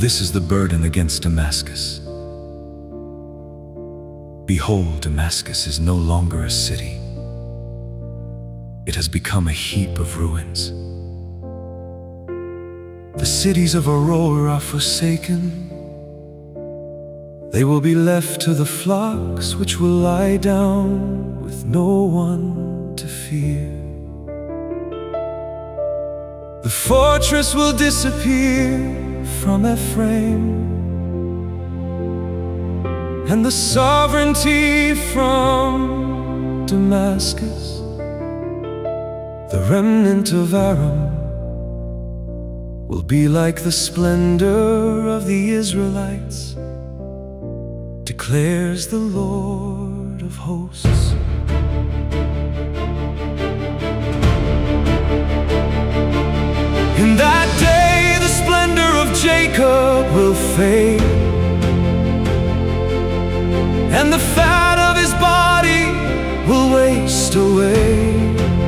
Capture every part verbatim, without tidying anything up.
this is the burden against Damascus. Behold, Damascus is no longer a city. It has become a heap of ruins. The cities of Aroer are forsaken. They will be left to the flocks which will lie down with no one to fear. The fortress will disappear from Ephraim, and the sovereignty from Damascus. The remnant of Aram will be like the splendor of the Israelites, declares the Lord of hosts. In that day the splendor of Jacob will fade, and the fat of his body will waste away,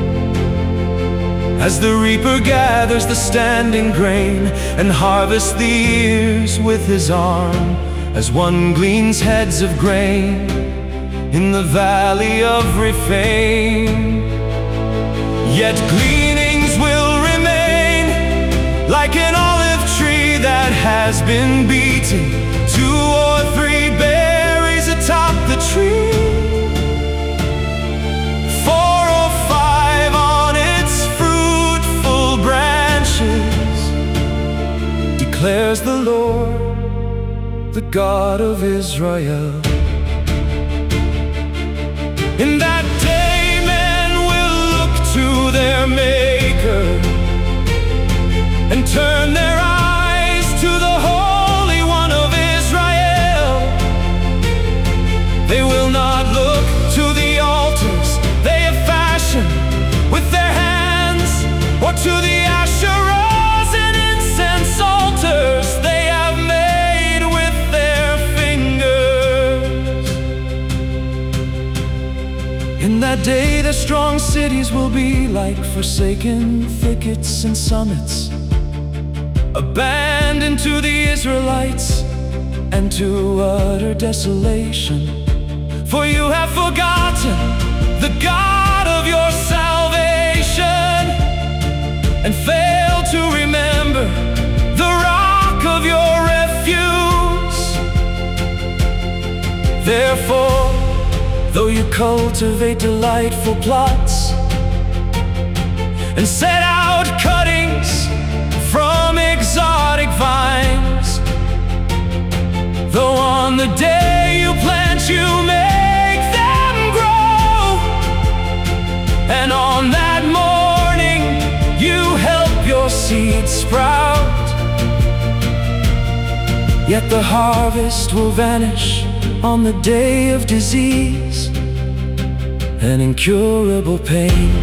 as the reaper gathers the standing grain and harvests the ears with his arm, as one gleans heads of grain in the valley of Rephaim. Yet gleanings will remain, like an olive tree that has been beaten. Two or three berries atop the tree, four or five on its fruitful branches, declares the Lord, the God of Israel. In that day men will look to their Maker and turn their eyes to the Holy One of Israel. They will not look to the altars they have fashioned with their hands, or to the Asherahs and incense altars they have made with their fingers. In that day the strong cities will be like forsaken thickets and summits, abandoned to the Israelites and to utter desolation. For you have forgotten the God of your salvation, and failed to remember the rock of your refuge. Therefore, though you cultivate delightful plots and set out cuttings from exotic vines, though on the day you plant you make them grow, and on that morning you help your seed sprout, yet the harvest will vanish on the day of disease and incurable pain.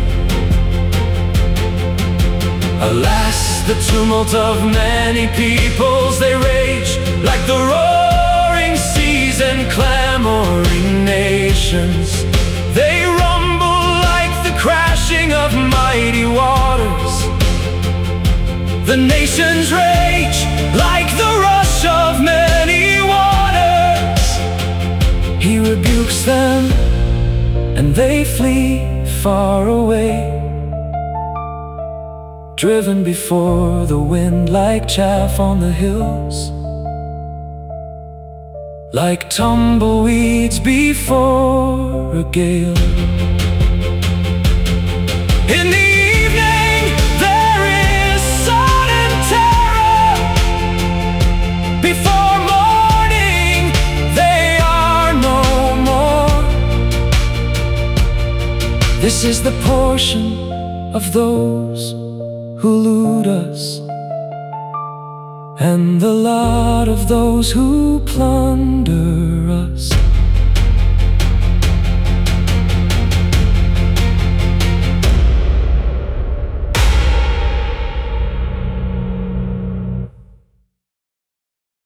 Alas, the tumult of many peoples, they rage like the roaring seas and clamoring nations. They rumble like the crashing of mighty waters. The nations rage like the rush of many waters. He rebukes them and they flee far away, driven before the wind like chaff on the hills, like tumbleweeds before a gale. In the evening there is sudden terror, before morning they are no more. This is the portion of those who loot us, and the lot of those who plunder us.